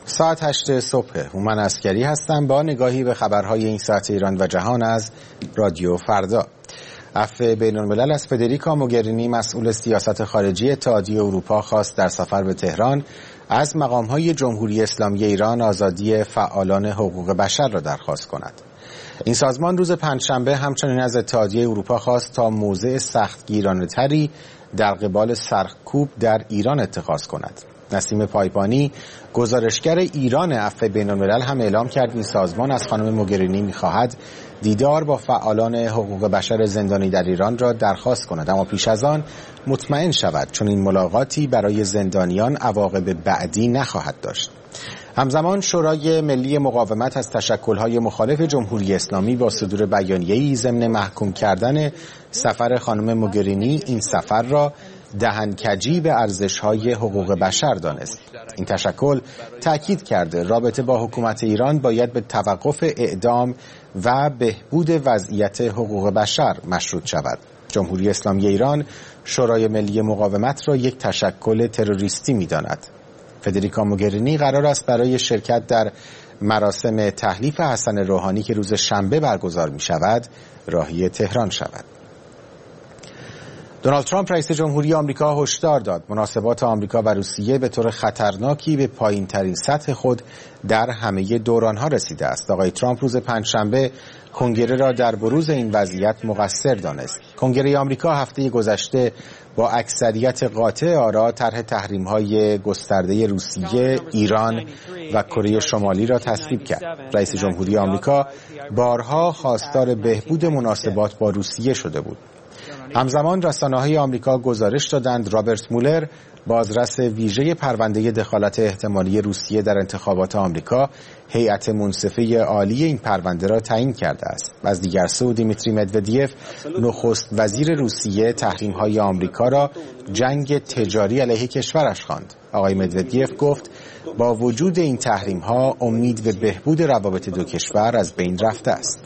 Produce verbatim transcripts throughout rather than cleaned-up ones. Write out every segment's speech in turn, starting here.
ساعت هشت صبح هومن عسکری هستم با نگاهی به خبرهای این ساعت ایران و جهان از رادیو فردا. عفو بین الملل از فدریکا موگرینی مسئول سیاست خارجی اتحادیه اروپا خواست در سفر به تهران از مقامهای جمهوری اسلامی ایران آزادی فعالان حقوق بشر را درخواست کند. این سازمان روز پنجشنبه همچنین از اتحادیه اروپا خواست تا موضع سختگیرانه‌تری در قبال سرکوب در ایران اتخاذ کند. نسیم پایپانی گزارشگر ایران عفو بین الملل هم اعلام کرد این سازمان از خانم موگرینی می‌خواهد دیدار با فعالان حقوق بشر زندانی در ایران را درخواست کند، اما پیش از آن مطمئن شود چون این ملاقاتی برای زندانیان عواقب بعدی نخواهد داشت. همزمان شورای ملی مقاومت از تشکل‌های مخالف جمهوری اسلامی با صدور بیانیه‌ای ضمن محکوم کردن سفر خانم موگرینی این سفر را دهنکجی به ارزش‌های حقوق بشر دانست. این تشکل تأکید کرده رابطه با حکومت ایران باید به توقف اعدام و بهبود وضعیت حقوق بشر مشروط شود. جمهوری اسلامی ایران شورای ملی مقاومت را یک تشکل تروریستی می‌داند. فدریکا موگرینی قرار است برای شرکت در مراسم تحلیف حسن روحانی که روز شنبه برگزار می‌شود راهی تهران شود. دونالد ترامپ رئیس جمهوری آمریکا هشدار داد مناسبات آمریکا و روسیه به طور خطرناکی به پایین‌ترین سطح خود در همه دوران‌ها رسیده است. آقای ترامپ روز پنجشنبه کنگره را در بروز این وضعیت مقصر دانست. کنگره آمریکا هفته گذشته با اکثریت قاطع آرا طرح تحریم‌های گسترده روسیه، ایران و کره شمالی را تصویب کرد. رئیس جمهوری آمریکا بارها خواستار بهبود مناسبات با روسیه شده بود. همزمان رسانه‌های آمریکا گزارش دادند رابرت مولر بازرس ویژه پرونده دخالت احتمالی روسیه در انتخابات آمریکا هیئت منصفه عالی این پرونده را تعیین کرده است. از دیگر سو دیمیتری مدودیف نخست وزیر روسیه تحریم‌های آمریکا را جنگ تجاری علیه کشورش خواند. آقای مدودیف گفت با وجود این تحریم‌ها امید به بهبود روابط دو کشور از بین رفته است.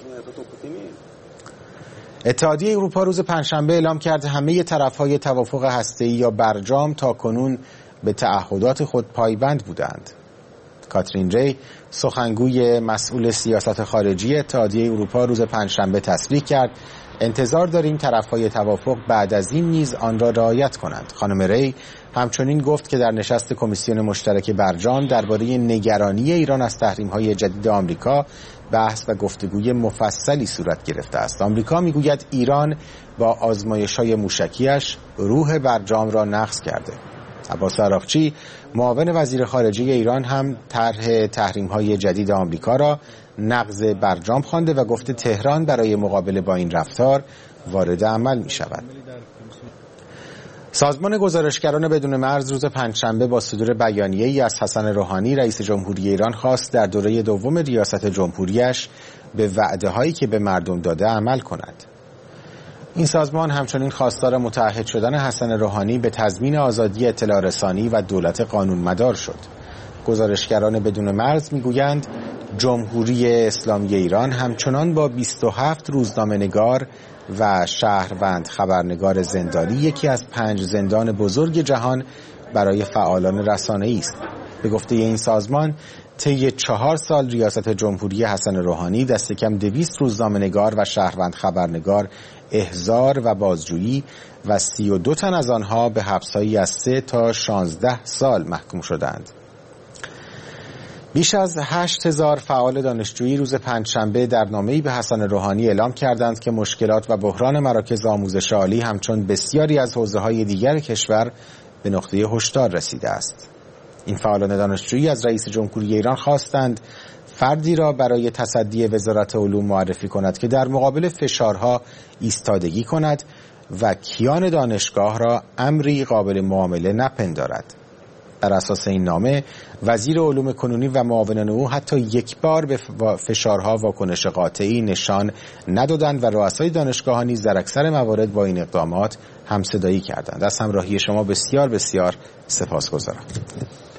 اتحادیه اروپا روز پنجشنبه اعلام کرد همه طرف‌های توافق هسته‌ای یا برجام تاکنون به تعهدات خود پایبند بودند. کاترین ری سخنگوی مسئول سیاست خارجی اتحادیه اروپا روز پنجشنبه تصریح کرد انتظار داریم طرف‌های توافق بعد از این نیز آن را رعایت کنند. خانم ری همچنین گفت که در نشست کمیسیون مشترک برجام درباره نگرانی ایران از تحریم‌های جدید آمریکا بحث و گفتگوی مفصلی صورت گرفته است. آمریکا میگوید ایران با آزمایش‌های موشکیش روح برجام را نقض کرده. عباس عراقچی معاون وزیر خارجه ایران هم طرح تحریم‌های جدید آمریکا را نقض برجام خوانده و گفته تهران برای مقابله با این رفتار وارد عمل می‌شود. سازمان گزارشگران بدون مرز روز پنجشنبه با صدور بیانیه‌ای از حسن روحانی رئیس جمهوری ایران خواست در دوره دوم ریاست جمهوریش به وعده‌هایی که به مردم داده عمل کند. این سازمان همچنین خواستار متعهد شدن حسن روحانی به تضمین آزادی اطلاع رسانی و دولت قانون مدار شد. گزارشگران بدون مرز میگویند جمهوری اسلامی ایران همچنان با بیست و هفت روزنامه‌نگار و شهروند خبرنگار زندانی یکی از پنج زندان بزرگ جهان برای فعالان رسانه‌ای است. به گفته این سازمان طی چهار سال ریاست جمهوری حسن روحانی دست کم دویست روزنامه‌نگار و شهروند خبرنگار احضار و بازجویی و سی و دو تن از آنها به حبس‌هایی از سه تا شانزده سال محکوم شدند. بیش از هشت هزار فعال دانشجویی روز پنجشنبه در نامه‌ای به حسن روحانی اعلام کردند که مشکلات و بحران مراکز آموزش عالی همچون بسیاری از حوزه‌های دیگر کشور به نقطه هشدار رسیده است. این فعالان دانشجویی از رئیس جمهوری ایران خواستند فردی را برای تصدی وزارت علوم معرفی کند که در مقابل فشارها ایستادگی کند و کیان دانشگاه را امری قابل معامله نپندارد. بر اساس این نامه وزیر علوم کنونی و معاونان او حتی یک بار به فشارها واکنش قاطعی نشان ندادند و رؤسای دانشگاه‌ها نیز در اکثر موارد با این اقدامات همصدایی کردند. از همراهی شما بسیار بسیار سپاسگزارم.